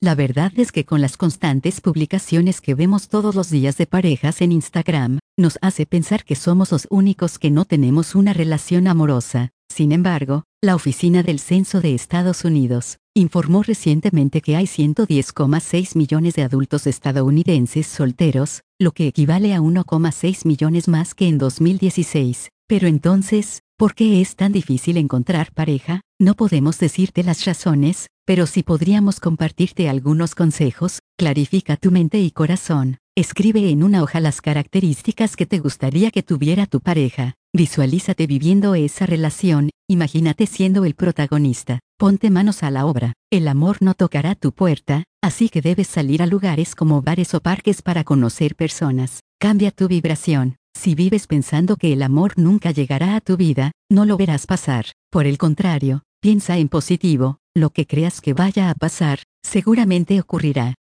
La verdad es que con las constantes publicaciones que vemos todos los días de parejas en Instagram, nos hace pensar que somos los únicos que no tenemos una relación amorosa. Sin embargo, la Oficina del Censo de Estados Unidos informó recientemente que hay 110,6 millones de adultos estadounidenses solteros, lo que equivale a 1,6 millones más que en 2016. Pero entonces, ¿por qué es tan difícil encontrar pareja? No podemos decirte las razones, pero sí podríamos compartirte algunos consejos. Clarifica tu mente y corazón. Escribe en una hoja las características que te gustaría que tuviera tu pareja. Visualízate viviendo esa relación, imagínate siendo el protagonista. Ponte manos a la obra. El amor no tocará tu puerta, así que debes salir a lugares como bares o parques para conocer personas. Cambia tu vibración. Si vives pensando que el amor nunca llegará a tu vida, no lo verás pasar. Por el contrario, piensa en positivo, lo que creas que vaya a pasar, seguramente ocurrirá.